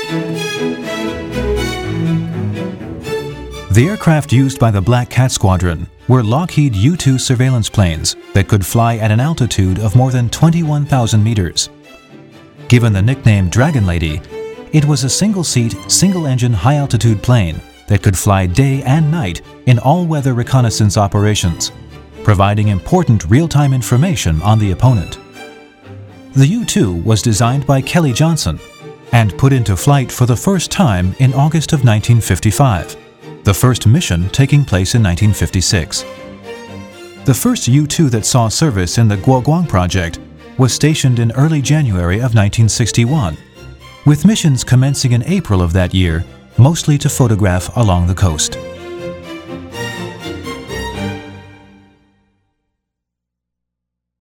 The aircraft used by the Black Cat Squadron were Lockheed U-2 surveillance planes that could fly at an altitude of more than 21,000 meters. Given the nickname Dragon Lady, it was a single-seat, single-engine high-altitude plane that could fly day and night in all-weather reconnaissance operations, providing important real-time information on the opponent. The U-2 was designed by Kelly Johnson and put into flight for the first time in August of 1955, the first mission taking place in 1956. The first U-2 that saw service in the Guoguang project was stationed in early January of 1961, with missions commencing in April of that year, mostly to photograph along the coast.